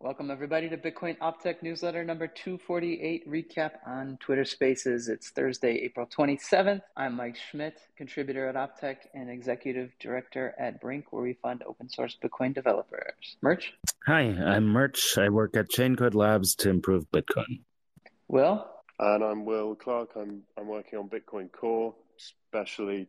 Welcome everybody to Bitcoin Optech newsletter number 248 recap on Twitter Spaces. It's Thursday, April 27th. I'm Mike Schmidt, contributor at Optech and executive director at Brink, where we fund open source Bitcoin developers. Murch? Hi, I'm Murch. I work at Chaincode Labs to improve Bitcoin. Will? And I'm Will Clark. I'm working on Bitcoin Core, especially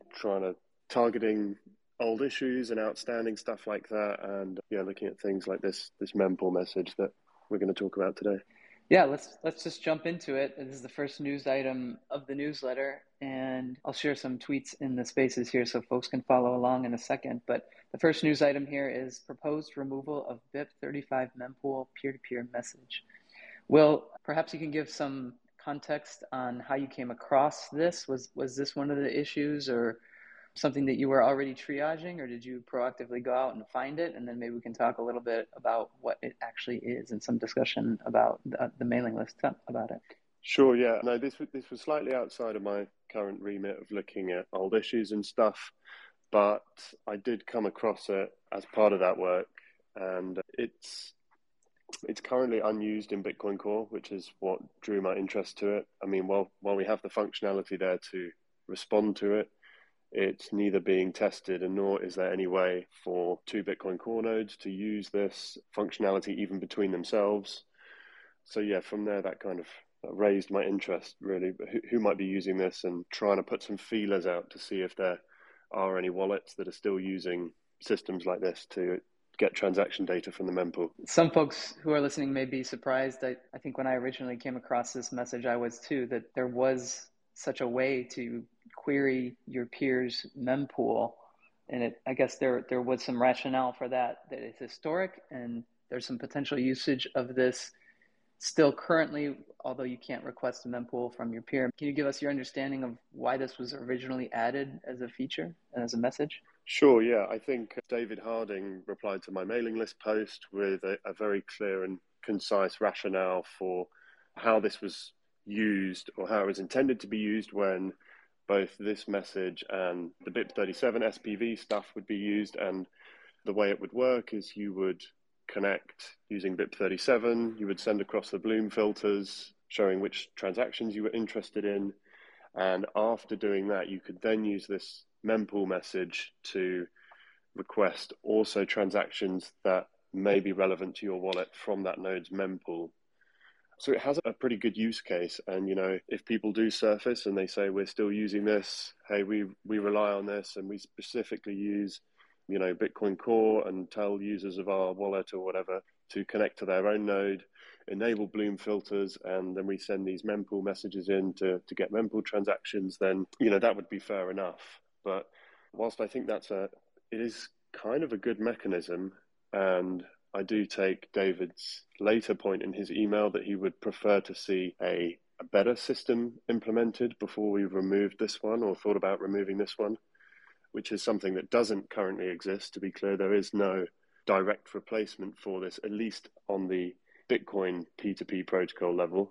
targeting old issues and outstanding stuff like that, and looking at things like this mempool message that we're going to talk about today. Yeah, let's just jump into it. This is the first news item of the newsletter, and I'll share some tweets in the spaces here so folks can follow along in a second. But the first news item here is proposed removal of BIP35 mempool peer-to-peer message. Will, perhaps you can give some context on how you came across this. Was this one of the issues or something that you were already triaging, or did you proactively go out and find it? And then maybe we can talk a little bit about what it actually is and some discussion about the mailing list about it. Sure, yeah. No, this was slightly outside of my current remit of looking at old issues and stuff, but I did come across it as part of that work, and it's currently unused in Bitcoin Core, which is what drew my interest to it. I mean, while we have the functionality there to respond to it, it's neither being tested and nor is there any way for two Bitcoin Core nodes to use this functionality even between themselves. So yeah, from there, that kind of raised my interest, really. Who might be using this, and trying to put some feelers out to see if there are any wallets that are still using systems like this to get transaction data from the mempool. Some folks who are listening may be surprised. I think when I originally came across this message, I was too, that there was such a way to query your peer's mempool. And I guess there was some rationale for that it's historic, and there's some potential usage of this still currently, although you can't request a mempool from your peer. Can you give us your understanding of why this was originally added as a feature and as a message? Sure, yeah. I think David Harding replied to my mailing list post with a very clear and concise rationale for how this was used, or how it was intended to be used, when both this message and the BIP37 SPV stuff would be used. And the way it would work is you would connect using BIP37, you would send across the Bloom filters showing which transactions you were interested in. And after doing that, you could then use this mempool message to request also transactions that may be relevant to your wallet from that node's mempool. So it has a pretty good use case. And, if people do surface and they say, we're still using this, hey, we rely on this, and we specifically use, Bitcoin Core, and tell users of our wallet or whatever to connect to their own node, enable Bloom filters, and then we send these mempool messages in to get mempool transactions, then, that would be fair enough. But whilst I think it is kind of a good mechanism, and I do take David's later point in his email that he would prefer to see a better system implemented before we removed this one, or thought about removing this one, which is something that doesn't currently exist. To be clear, there is no direct replacement for this, at least on the Bitcoin P2P protocol level.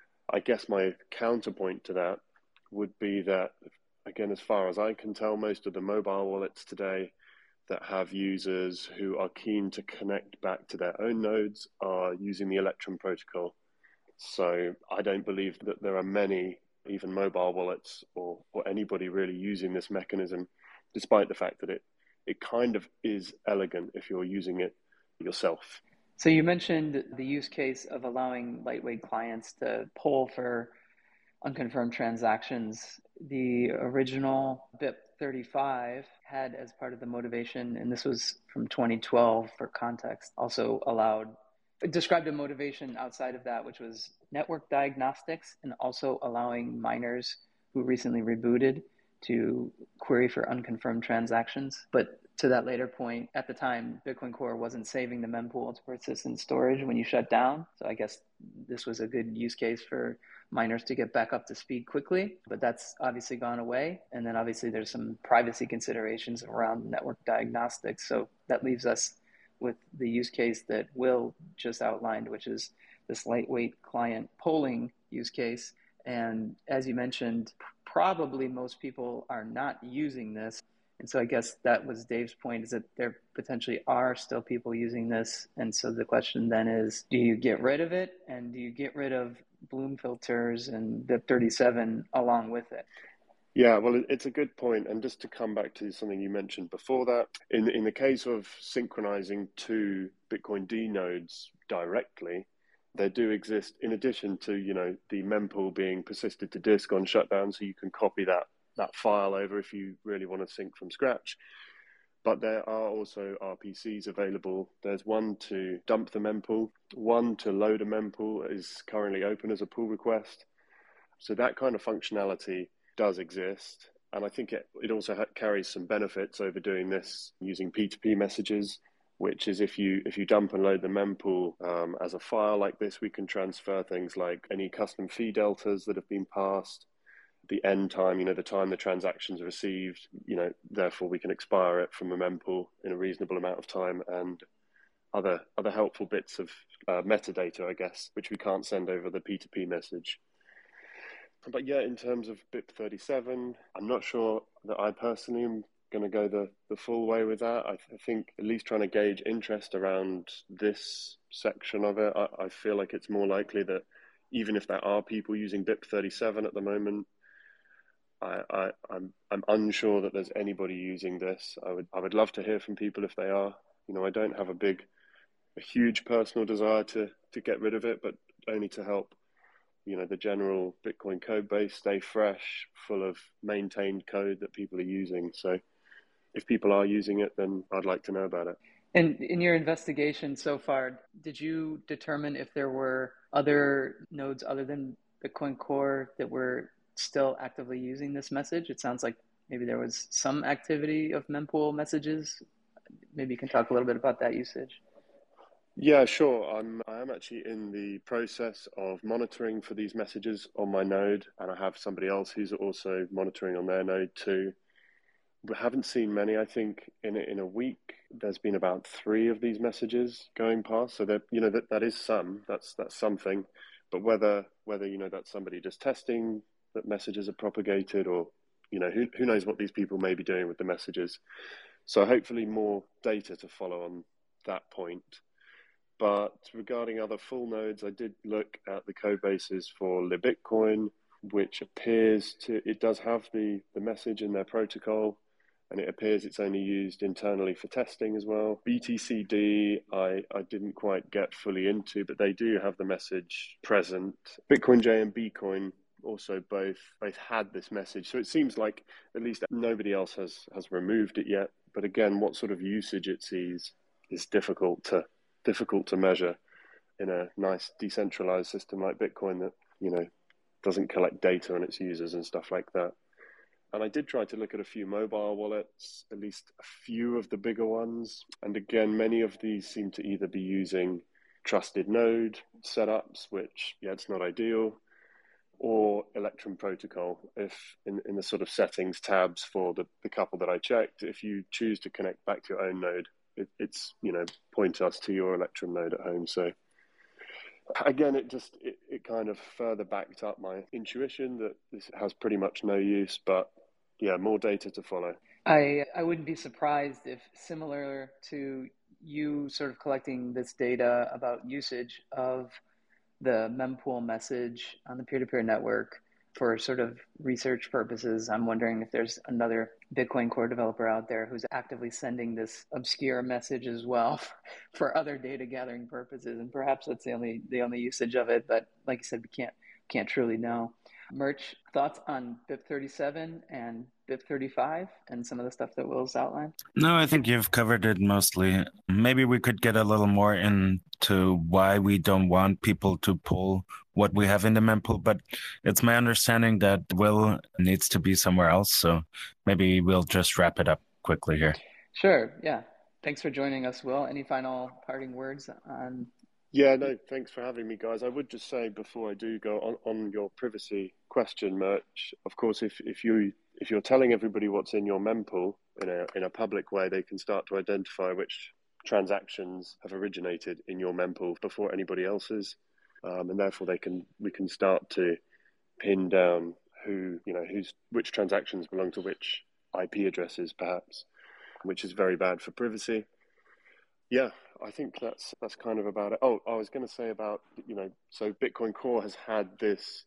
I guess my counterpoint to that would be that, again, as far as I can tell, most of the mobile wallets today that have users who are keen to connect back to their own nodes are using the Electrum protocol. So I don't believe that there are many, even mobile wallets or anybody really using this mechanism, despite the fact that it kind of is elegant if you're using it yourself. So you mentioned the use case of allowing lightweight clients to poll for unconfirmed transactions. The original BIP35 had, as part of the motivation, and this was from 2012 for context, also described a motivation outside of that, which was network diagnostics, and also allowing miners who recently rebooted to query for unconfirmed transactions. But to that later point, at the time, Bitcoin Core wasn't saving the mempool to persistent storage when you shut down. So I guess this was a good use case for miners to get back up to speed quickly, but that's obviously gone away. And then obviously there's some privacy considerations around network diagnostics. So that leaves us with the use case that Will just outlined, which is this lightweight client polling use case. And as you mentioned, probably most people are not using this. And so I guess that was Dave's point, is that there potentially are still people using this. And so the question then is, do you get rid of it? And do you get rid of Bloom filters and BIP37 along with it? Yeah, well, it's a good point. And just to come back to something you mentioned before that, in the case of synchronizing two Bitcoin D nodes directly, there do exist, in addition to, the mempool being persisted to disk on shutdown, so you can copy that file over if you really want to sync from scratch. But there are also RPCs available. There's one to dump the mempool, one to load a mempool is currently open as a pull request. So that kind of functionality does exist. And I think it also carries some benefits over doing this using P2P messages, which is if you dump and load the mempool as a file like this, we can transfer things like any custom fee deltas that have been passed, the end time, the time the transaction's received, therefore we can expire it from a mempool in a reasonable amount of time, and other helpful bits of metadata, I guess, which we can't send over the P2P message. But yeah, in terms of BIP37, I'm not sure that I personally am going to go the full way with that. I think at least trying to gauge interest around this section of it, I feel like it's more likely that even if there are people using BIP37 at the moment, I'm unsure that there's anybody using this. I would love to hear from people if they are. I don't have a huge personal desire to get rid of it, but only to help the general Bitcoin code base stay fresh, full of maintained code that people are using. So if people are using it, then I'd like to know about it. And in your investigation so far, did you determine if there were other nodes other than Bitcoin Core that were still actively using this message? It sounds like maybe there was some activity of mempool messages. Maybe you can talk a little bit about that usage. Yeah, sure. I am actually in the process of monitoring for these messages on my node, and I have somebody else who's also monitoring on their node too. We haven't seen many. I think in a week there's been about 3 of these messages going past. So that is some. That's something. But whether that's somebody just testing that messages are propagated, or who knows what these people may be doing with the messages. So hopefully more data to follow on that point. But regarding other full nodes, I did look at the code bases for LibBitcoin, which it does have the message in their protocol, and it appears it's only used internally for testing as well. BTCD, I didn't quite get fully into, but they do have the message present. BitcoinJ and Bcoin also both had this message. So it seems like at least nobody else has removed it yet. But again, what sort of usage it sees is difficult to measure in a nice decentralized system like Bitcoin that, doesn't collect data on its users and stuff like that. And I did try to look at a few mobile wallets, at least a few of the bigger ones. And again, many of these seem to either be using trusted node setups, which, it's not ideal, or Electrum protocol. If in the sort of settings tabs for the couple that I checked, if you choose to connect back to your own node, it's point us to your Electrum node at home. So again, it kind of further backed up my intuition that this has pretty much no use, but more data to follow. I wouldn't be surprised if, similar to you sort of collecting this data about usage of the mempool message on the peer-to-peer network for sort of research purposes, I'm wondering if there's another Bitcoin Core developer out there who's actively sending this obscure message as well for other data gathering purposes, and perhaps that's the only usage of it. But like you said, we can't truly know. Murch, thoughts on BIP37 and BIP35 and some of the stuff that Will's outlined? No, I think you've covered it mostly. Maybe we could get a little more into why we don't want people to pull what we have in the mempool, but it's my understanding that Will needs to be somewhere else, so maybe we'll just wrap it up quickly here. Sure, yeah. Thanks for joining us, Will. Any final parting words on... Yeah, no, thanks for having me, guys. I would just say before I do go on your privacy question, Murch, of course, if you're telling everybody what's in your mempool in a public way, they can start to identify which transactions have originated in your mempool before anybody else's, and therefore we can start to pin down which transactions belong to which IP addresses, perhaps, which is very bad for privacy. Yeah, I think that's kind of about it. Oh, I was going to say about, so Bitcoin Core has had this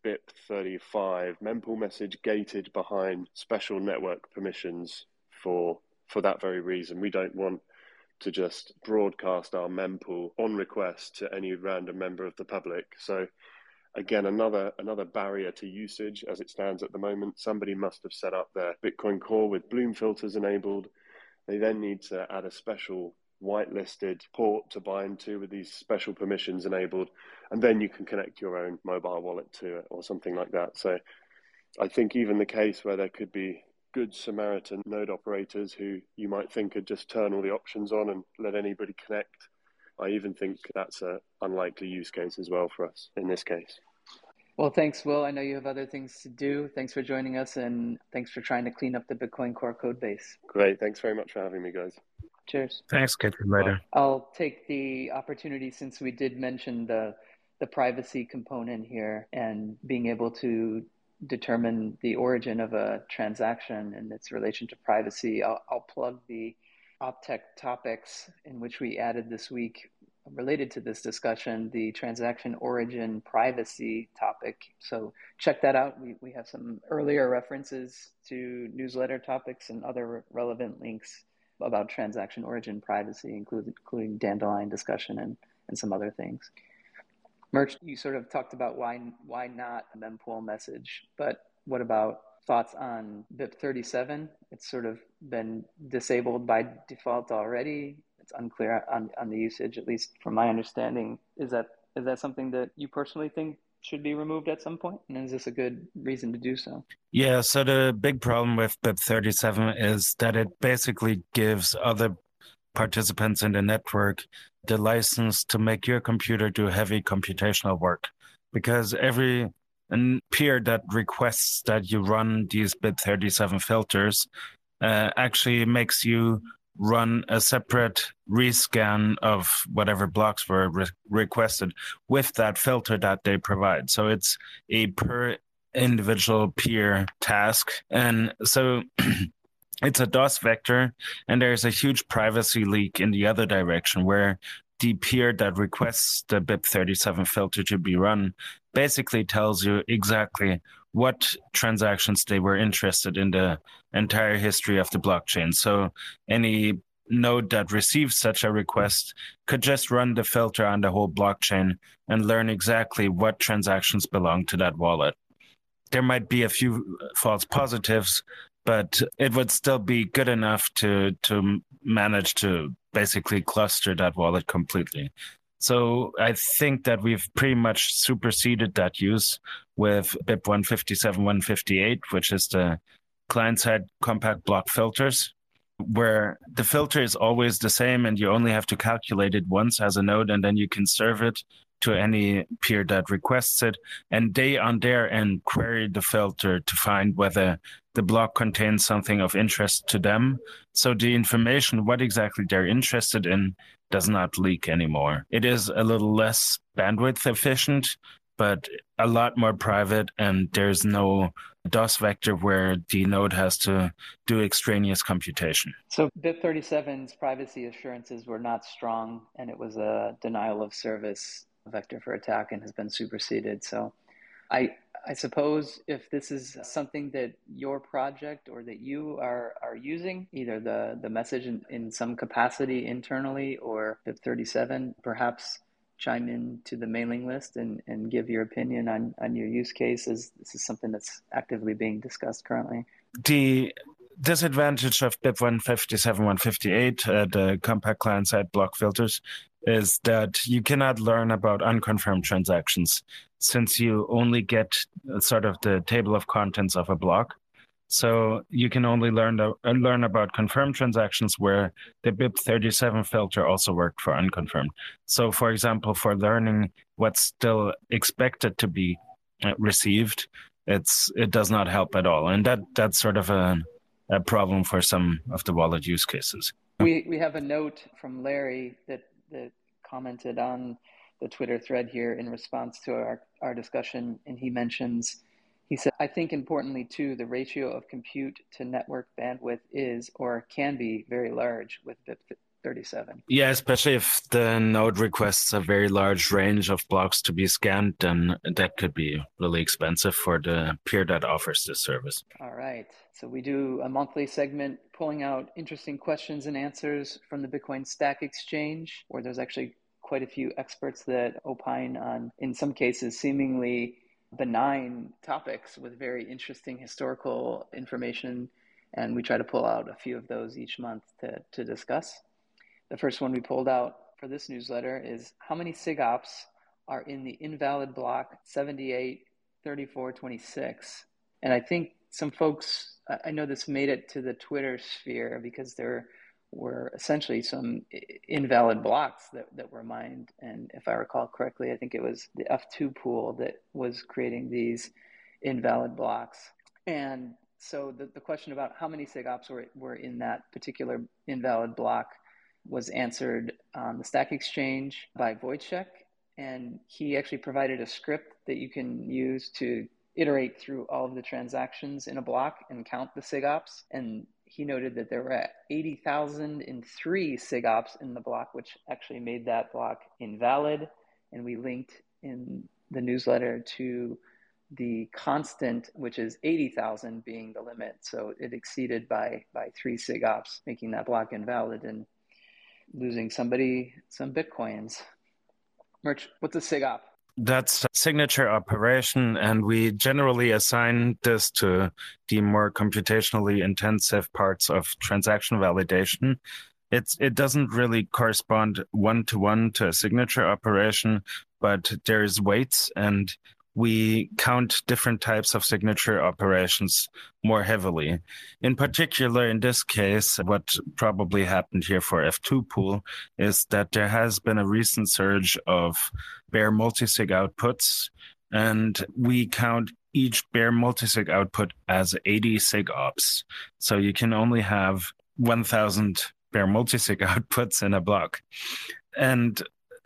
BIP35 mempool message gated behind special network permissions for that very reason. We don't want to just broadcast our mempool on request to any random member of the public. So again, another barrier to usage as it stands at the moment. Somebody must have set up their Bitcoin Core with Bloom filters enabled. They then need to add a special whitelisted port to bind to with these special permissions enabled, and then you can connect your own mobile wallet to it or something like that. So I think even the case where there could be good Samaritan node operators who you might think could just turn all the options on and let anybody connect, I even think that's an unlikely use case as well for us in this case. Well, thanks, Will. I know you have other things to do. Thanks for joining us, and thanks for trying to clean up the Bitcoin Core code base. Great. Thanks very much for having me, guys. Cheers. Thanks, catch you later. I'll take the opportunity, since we did mention the privacy component here and being able to determine the origin of a transaction and its relation to privacy. I'll plug the OpTech topics in which we added this week related to this discussion, the transaction origin privacy topic. So check that out. We have some earlier references to newsletter topics and other relevant links about transaction origin privacy, including Dandelion discussion and some other things. Murch, you sort of talked about why not a mempool message, but what about thoughts on BIP37? It's sort of been disabled by default already. It's unclear on the usage, at least from my understanding. Is that something that you personally think should be removed at some point? And is this a good reason to do so? Yeah, so the big problem with BIP37 is that it basically gives other participants in the network the license to make your computer do heavy computational work, because every peer that requests that you run these BIP37 filters actually makes you run a separate rescan of whatever blocks were requested with that filter that they provide. So it's a per individual peer task. And so it's a DOS vector, and there's a huge privacy leak in the other direction where the peer that requests the BIP37 filter to be run basically tells you exactly what transactions they were interested in the entire history of the blockchain. So any node that receives such a request could just run the filter on the whole blockchain and learn exactly what transactions belong to that wallet. There might be a few false positives, but it would still be good enough to manage to basically cluster that wallet completely. So I think that we've pretty much superseded that use with BIP 157, 158, which is the client-side compact block filters, where the filter is always the same and you only have to calculate it once as a node, and then you can serve it to any peer that requests it, and they on their end query the filter to find whether the block contains something of interest to them. So the information, what exactly they're interested in, does not leak anymore. It is a little less bandwidth efficient, but a lot more private, and there's no DOS vector where the node has to do extraneous computation. So BIP37's privacy assurances were not strong, and it was a denial of service vector for attack and has been superseded. So I suppose if this is something that your project or that you are using, either the message in some capacity internally or BIP37, perhaps chime in to the mailing list and give your opinion on your use cases. This is something that's actively being discussed currently. The disadvantage of BIP 157, 158, the compact client-side block filters, is that you cannot learn about unconfirmed transactions since you only get sort of the table of contents of a block. So you can only learn about confirmed transactions where the BIP37 filter also worked for unconfirmed. So for example, for learning what's still expected to be received, it does not help at all. And that's sort of a problem for some of the wallet use cases. We have a note from Larry that commented on the Twitter thread here in response to our discussion, and he mentions He said, I think importantly too, the ratio of compute to network bandwidth is or can be very large with BIP37. Yeah, especially if the node requests a very large range of blocks to be scanned, then that could be really expensive for the peer that offers this service. All right. So we do a monthly segment pulling out interesting questions and answers from the Bitcoin Stack Exchange, where there's actually quite a few experts that opine on, in some cases, seemingly benign topics with very interesting historical information. And we try to pull out a few of those each month to discuss. The first one we pulled out for this newsletter is how many SIGOPS are in the invalid block 783426? And I think some folks, I know this made it to the Twitter sphere because there were essentially some invalid blocks that were mined. And if I recall correctly, I think it was the F2 pool that was creating these invalid blocks. And so the question about how many SIGOPS were in that particular invalid block was answered on the Stack Exchange by Wojciech, and he actually provided a script that you can use to iterate through all of the transactions in a block and count the SIGOPS. And he noted that there were 80,003 SIGOPS in the block, which actually made that block invalid. And we linked in the newsletter to the constant, which is 80,000 being the limit. So it exceeded by 3 SIGOPS, making that block invalid and losing somebody some Bitcoins. Merch, what's a SIGOP? That's a signature operation, and we generally assign this to the more computationally intensive parts of transaction validation. It doesn't really correspond one-to-one to a signature operation, but there's weights, and we count different types of signature operations more heavily. In particular, in this case, what probably happened here for F2 pool is that there has been a recent surge of bare multisig outputs, and we count each bare multisig output as 80 SIGOPS. So you can only have 1,000 bare multisig outputs in a block. And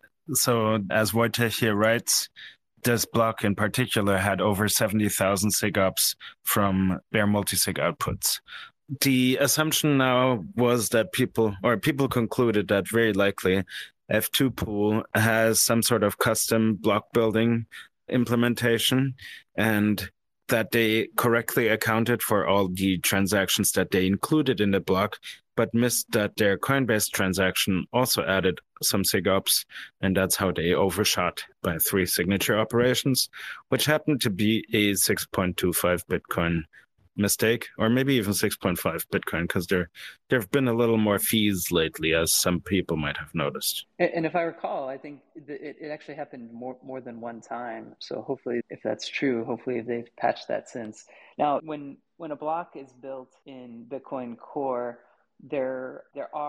so as Wojciech here writes, this block in particular had over 70,000 SIGOPS from bare multisig outputs. The assumption now was that people concluded that very likely F2 pool has some sort of custom block building implementation, and that they correctly accounted for all the transactions that they included in the block, but missed that their Coinbase transaction also added some SIGOPS, and that's how they overshot by 3 signature operations, which happened to be a 6.25 Bitcoin mistake, or maybe even 6.5 Bitcoin, because there have been a little more fees lately, as some people might have noticed. And if I recall, I think it actually happened more than one time. So hopefully, if that's true, hopefully they've patched that since. Now, when a block is built in Bitcoin Core, there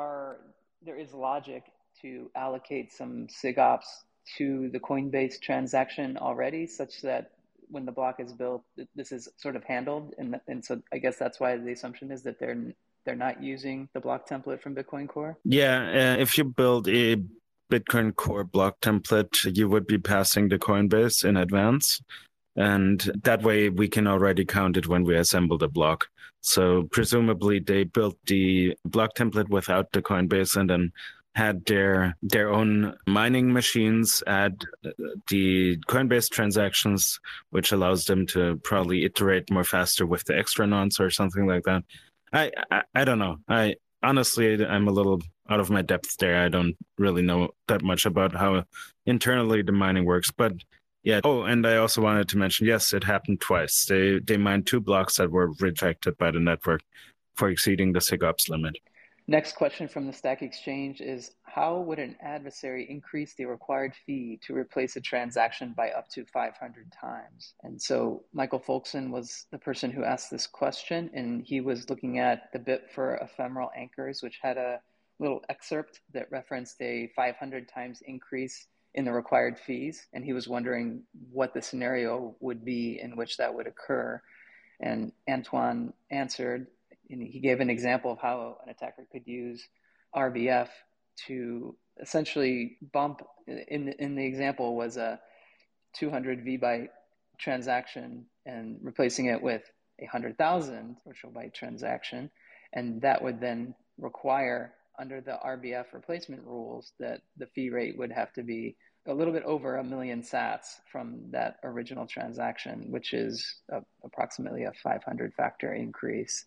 is logic to allocate some SIGOPS to the Coinbase transaction already, such that when the block is built, this is sort of handled. And so I guess that's why the assumption is that they're not using the block template from Bitcoin Core. Yeah, if you build a Bitcoin Core block template, you would be passing the Coinbase in advance. And that way we can already count it when we assemble the block. So presumably they built the block template without the Coinbase and then had their own mining machines add the Coinbase transactions, which allows them to probably iterate more faster with the extra nonce or something like that. I don't know. Honestly, I'm a little out of my depth there. I don't really know that much about how internally the mining works, but yeah. Oh, and I also wanted to mention, yes, it happened twice. They mined 2 blocks that were rejected by the network for exceeding the SIGOPS limit. Next question from the Stack Exchange is, how would an adversary increase the required fee to replace a transaction by up to 500 times? And so Michael Folkson was the person who asked this question, and he was looking at the BIP for ephemeral anchors, which had a little excerpt that referenced a 500 times increase in the required fees. And he was wondering what the scenario would be in which that would occur. And Antoine answered, and he gave an example of how an attacker could use RBF to essentially bump, in the example was a 200 VByte transaction, and replacing it with 100,000 virtual byte transaction. And that would then require, under the RBF replacement rules, that the fee rate would have to be a little bit over 1 million sats from that original transaction, which is approximately a 500 factor increase.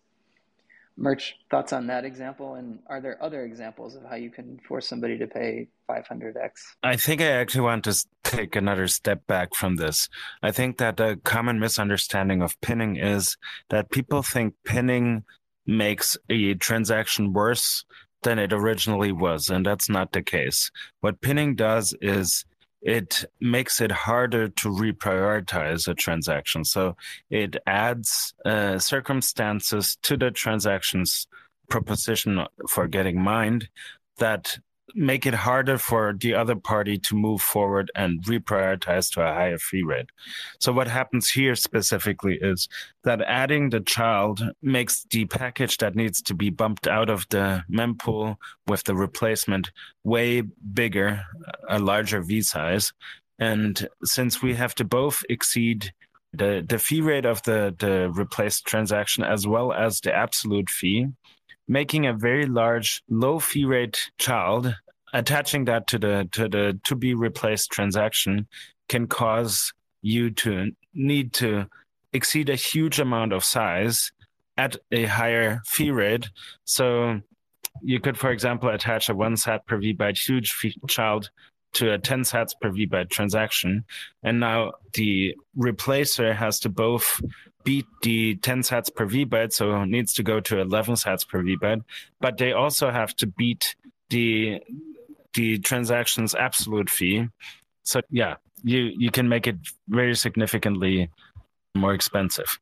Murch, thoughts on that example? And are there other examples of how you can force somebody to pay 500x? I think I actually want to take another step back from this. I think that a common misunderstanding of pinning is that people think pinning makes a transaction worse than it originally was, and that's not the case. What pinning does is it makes it harder to reprioritize a transaction. So it adds circumstances to the transaction's proposition for getting mined that make it harder for the other party to move forward and reprioritize to a higher fee rate. So what happens here specifically is that adding the child makes the package that needs to be bumped out of the mempool with the replacement way bigger, a larger V size. And since we have to both exceed the fee rate of the replaced transaction as well as the absolute fee, making a very large low fee rate child, attaching that to the to be replaced transaction can cause you to need to exceed a huge amount of size at a higher fee rate. So you could, for example, attach a 1 sat per V-byte huge child to a 10 sats per V-byte transaction. And now the replacer has to both beat the 10 sats per V-byte, so it needs to go to 11 sats per V-byte, but they also have to beat the transaction's absolute fee. So yeah, you can make it very significantly more expensive.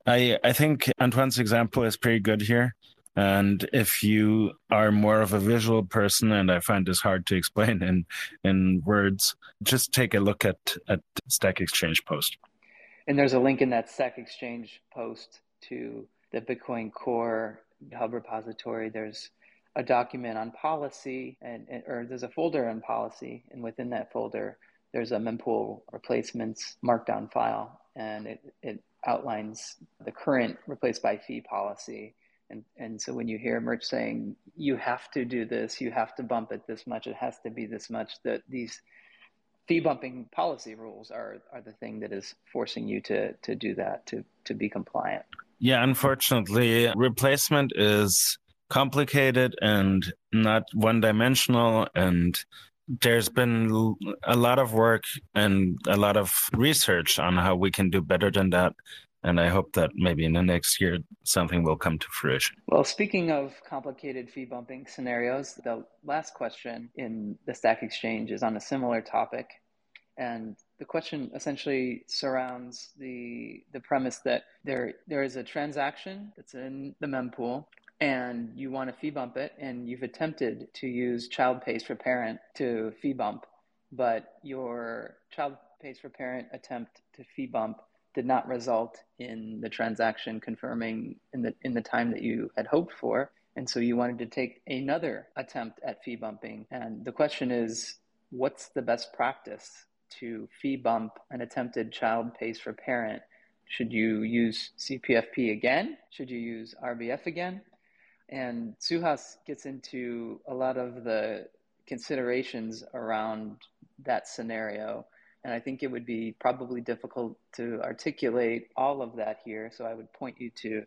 I think Antoine's example is pretty good here. And if you are more of a visual person, and I find this hard to explain in words, just take a look at Stack Exchange post. And there's a link in that Stack Exchange post to the Bitcoin Core GitHub repository. There's a document on policy, or there's a folder on policy, and within that folder, there's a mempool replacements markdown file, and it outlines the current replace by fee policy. And so when you hear Murch saying, you have to do this, you have to bump it this much, it has to be this much, that these fee bumping policy rules are the thing that is forcing you to do that, to be compliant. Yeah, unfortunately, replacement is complicated and not one-dimensional, and there's been a lot of work and a lot of research on how we can do better than that. And I hope that maybe in the next year, something will come to fruition. Well, speaking of complicated fee bumping scenarios, the last question in the Stack Exchange is on a similar topic. And the question essentially surrounds the premise that there is a transaction that's in the mempool, and you want to fee bump it, and you've attempted to use child pays for parent to fee bump, but your child pays for parent attempt to fee bump did not result in the transaction confirming in the time that you had hoped for. And so you wanted to take another attempt at fee bumping. And the question is, what's the best practice to fee bump an attempted child pays for parent? Should you use CPFP again? Should you use RBF again? And Suhas gets into a lot of the considerations around that scenario. And I think it would be probably difficult to articulate all of that here. So I would point you to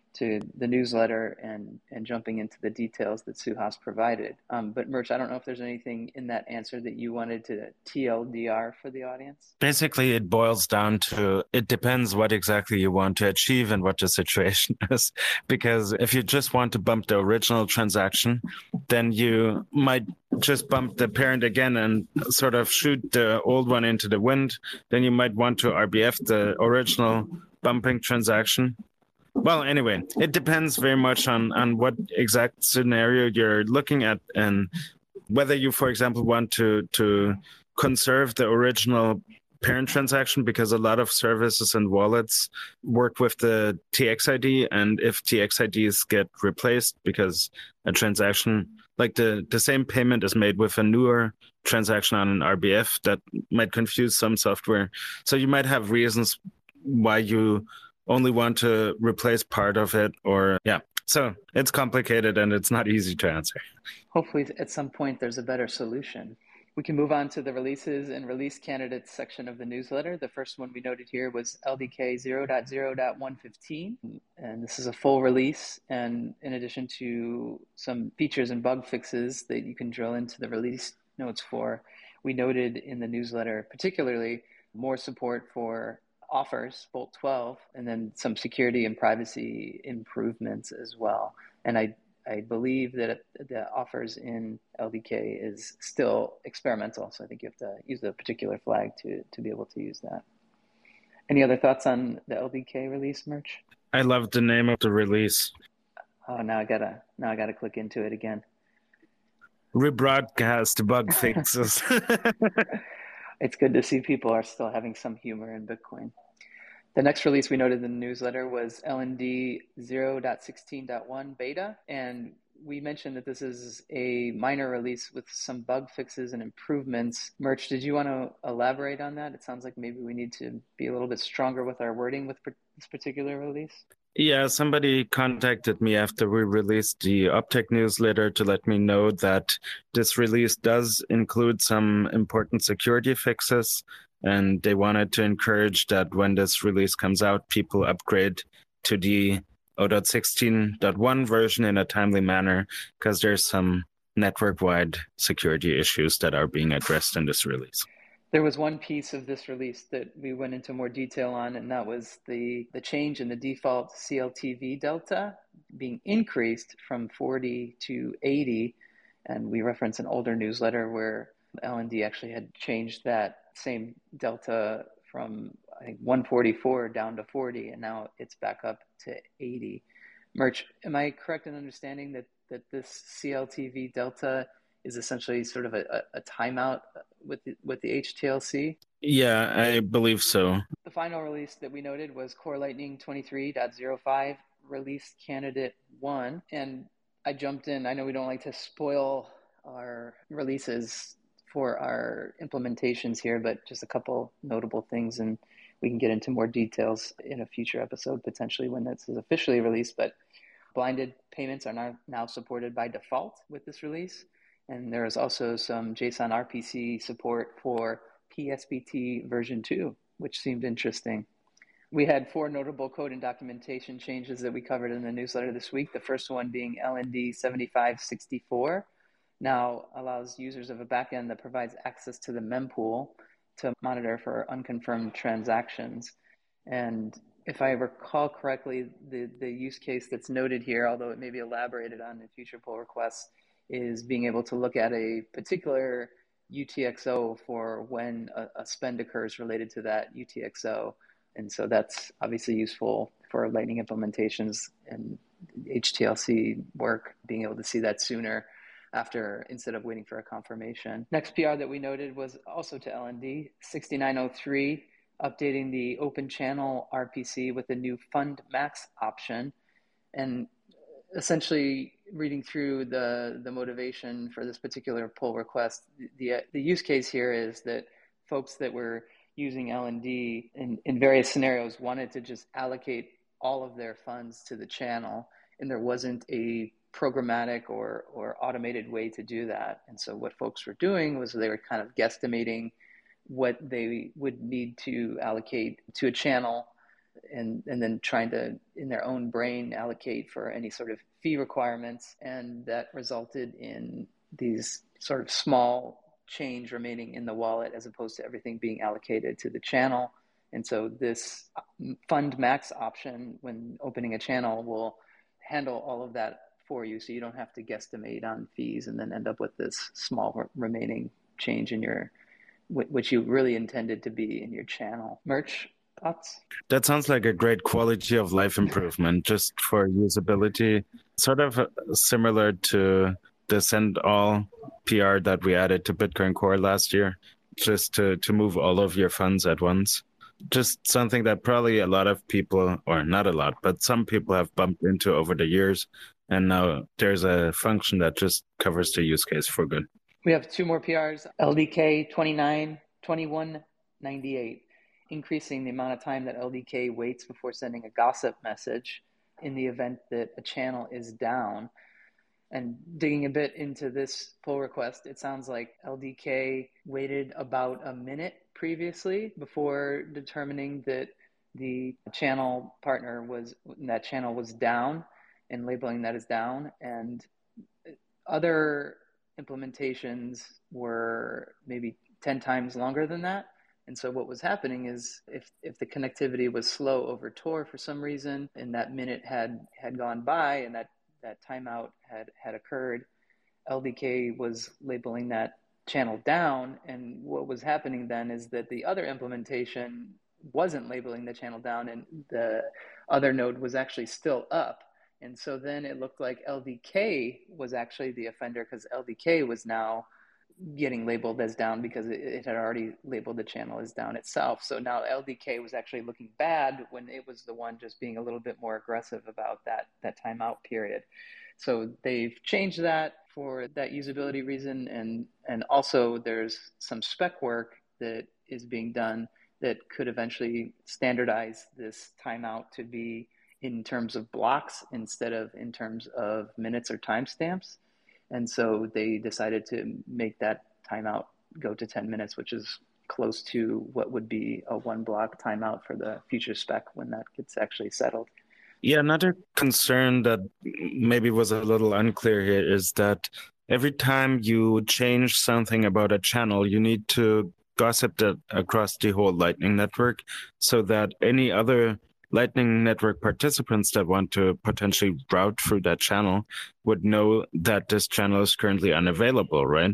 the newsletter and jumping into the details that Suhas provided. But Murch, I don't know if there's anything in that answer that you wanted to TLDR for the audience. Basically, it boils down to, it depends what exactly you want to achieve and what the situation is. Because if you just want to bump the original transaction, then you might just bump the parent again and sort of shoot the old one into the wind. Then you might want to RBF the original bumping transaction. Well, anyway, it depends very much on what exact scenario you're looking at and whether you, for example, want to conserve the original parent transaction, because a lot of services and wallets work with the TXID. And if TXIDs get replaced because a transaction, like the same payment is made with a newer transaction on an RBF, that might confuse some software. So you might have reasons why you only want to replace part of it, or yeah. So it's complicated and it's not easy to answer. Hopefully at some point there's a better solution. We can move on to the releases and release candidates section of the newsletter. The first one we noted here was LDK 0.0.115, and this is a full release. And in addition to some features and bug fixes that you can drill into the release notes for, we noted in the newsletter particularly more support for offers, Bolt 12, and then some security and privacy improvements as well. And I believe that the offers in LDK is still experimental, so I think you have to use the particular flag to be able to use that. Any other thoughts on the LDK release, Merch? I love the name of the release. Oh, now I gotta click into it again. Rebroadcast bug fixes. It's good to see people are still having some humor in Bitcoin. The next release we noted in the newsletter was LND 0.16.1 beta, and we mentioned that this is a minor release with some bug fixes and improvements. Merch, did you want to elaborate on that? It sounds like maybe we need to be a little bit stronger with our wording with this particular release. Yeah, somebody contacted me after we released the Optech newsletter to let me know that this release does include some important security fixes, and they wanted to encourage that when this release comes out, people upgrade to the 0.16.1 version in a timely manner, because there's some network-wide security issues that are being addressed in this release. There was one piece of this release that we went into more detail on, and that was the change in the default CLTV delta being increased from 40 to 80. And we referenced an older newsletter where LND actually had changed that same delta from, I think, 144 down to 40, and now it's back up to 80. Merch, am I correct in understanding that this CLTV delta is essentially sort of a timeout with the HTLC? Yeah, I believe so. The final release that we noted was Core Lightning 23.05 release candidate 1. And I jumped in. I know we don't like to spoil our releases for our implementations here, but just a couple notable things, and we can get into more details in a future episode, potentially when this is officially released. But blinded payments are now supported by default with this release. And there is also some JSON RPC support for PSBT version 2, which seemed interesting. We had 4 notable code and documentation changes that we covered in the newsletter this week. The first one being LND 7564 now allows users of a backend that provides access to the mempool to monitor for unconfirmed transactions. And if I recall correctly, the use case that's noted here, although it may be elaborated on in future pull requests, is being able to look at a particular UTXO for when a spend occurs related to that UTXO. And so that's obviously useful for Lightning implementations and HTLC work, being able to see that sooner instead of waiting for a confirmation. Next PR that we noted was also to LND 6903, updating the open channel RPC with a new fund max option. And essentially reading through the motivation for this particular pull request, the use case here is that folks that were using LND in various scenarios wanted to just allocate all of their funds to the channel, and there wasn't a programmatic or automated way to do that. And so what folks were doing was they were kind of guesstimating what they would need to allocate to a channel, and then trying to, in their own brain, allocate for any sort of fee requirements. And that resulted in these sort of small change remaining in the wallet as opposed to everything being allocated to the channel. And so this fund max option, when opening a channel, will handle all of that for you, so you don't have to guesstimate on fees and then end up with this small remaining change in your, which you really intended to be in your channel. Merch, thoughts? That sounds like a great quality of life improvement just for usability, sort of similar to the send all PR that we added to Bitcoin Core last year, just to move all of your funds at once. Just something that probably a lot of people, or not a lot, but some people have bumped into over the years. And now there's a function that just covers the use case for good. We have 2 more PRs, LDK 292198. increasing the amount of time that LDK waits before sending a gossip message in the event that a channel is down. And digging a bit into this pull request, it sounds like LDK waited about a minute previously before determining that the channel partner that channel was down and labeling that as down. And other implementations were maybe 10 times longer than that. And so what was happening is if the connectivity was slow over Tor for some reason, and that minute had gone by and that timeout had occurred, LDK was labeling that channel down. And what was happening then is that the other implementation wasn't labeling the channel down, and the other node was actually still up. And so then it looked like LDK was actually the offender, because LDK was now getting labeled as down because it had already labeled the channel as down itself. So now LDK was actually looking bad when it was the one just being a little bit more aggressive about that timeout period. So they've changed that for that usability reason. And also there's some spec work that is being done that could eventually standardize this timeout to be in terms of blocks instead of in terms of minutes or timestamps. And so they decided to make that timeout go to 10 minutes, which is close to what would be a 1 block timeout for the future spec when that gets actually settled. Yeah, another concern that maybe was a little unclear here is that every time you change something about a channel, you need to gossip that across the whole Lightning Network so that any other Lightning Network participants that want to potentially route through that channel would know that this channel is currently unavailable, right?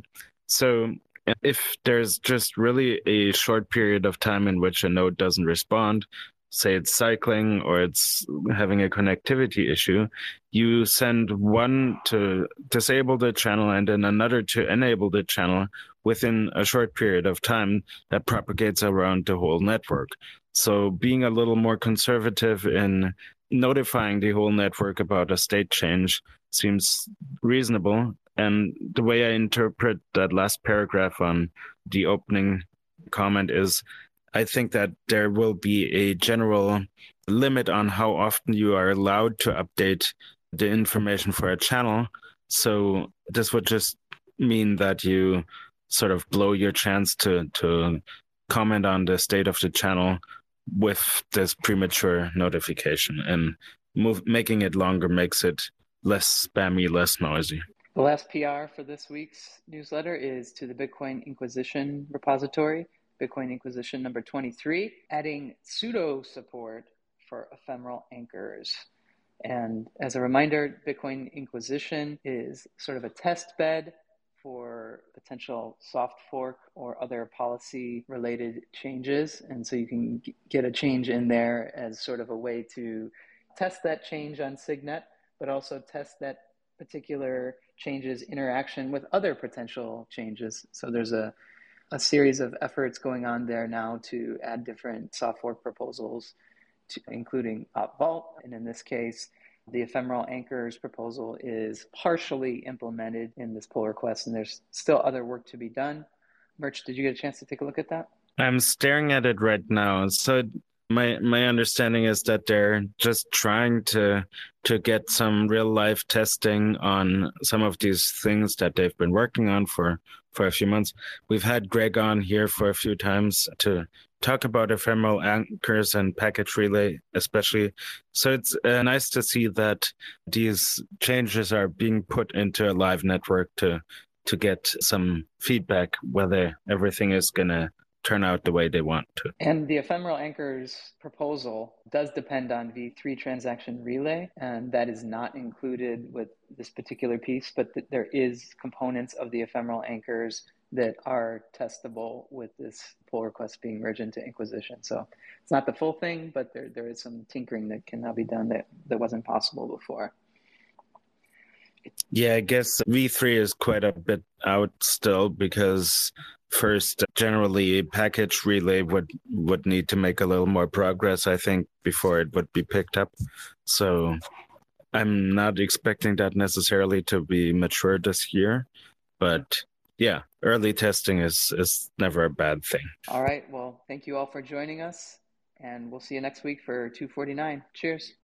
So if there's just really a short period of time in which a node doesn't respond, say it's cycling or it's having a connectivity issue, you send one to disable the channel and then another to enable the channel within a short period of time that propagates around the whole network. So being a little more conservative in notifying the whole network about a state change seems reasonable. And the way I interpret that last paragraph on the opening comment is, I think that there will be a general limit on how often you are allowed to update the information for a channel. So this would just mean that you sort of blow your chance to comment on the state of the channel with this premature notification, and making it longer makes it less spammy, less noisy. The last PR for this week's newsletter is to the Bitcoin Inquisition repository, Bitcoin Inquisition number 23, adding pseudo support for ephemeral anchors. And as a reminder, Bitcoin Inquisition is sort of a test bed for potential soft fork or other policy related changes. And so you can get a change in there as sort of a way to test that change on Signet, but also test that particular change's interaction with other potential changes. So there's a series of efforts going on there now to add different soft fork proposals, including OpVault. And in this case, the ephemeral anchors proposal is partially implemented in this pull request, and there's still other work to be done. Murch, did you get a chance to take a look at that? I'm staring at it right now. So my understanding is that they're just trying to get some real life testing on some of these things that they've been working on for a few months. We've had Greg on here for a few times to talk about ephemeral anchors and package relay especially. So it's nice to see that these changes are being put into a live network to get some feedback whether everything is going to turn out the way they want to. And the ephemeral anchors proposal does depend on V3 transaction relay, and that is not included with this particular piece, but there is components of the ephemeral anchors that are testable with this pull request being merged into Inquisition. So it's not the full thing, but there is some tinkering that can now be done that wasn't possible before. Yeah, I guess V3 is quite a bit out still because first, generally, a package relay would need to make a little more progress, I think, before it would be picked up. So I'm not expecting that necessarily to be mature this year, but Yeah, early testing is never a bad thing. All right. Well, thank you all for joining us, and we'll see you next week for 249. Cheers.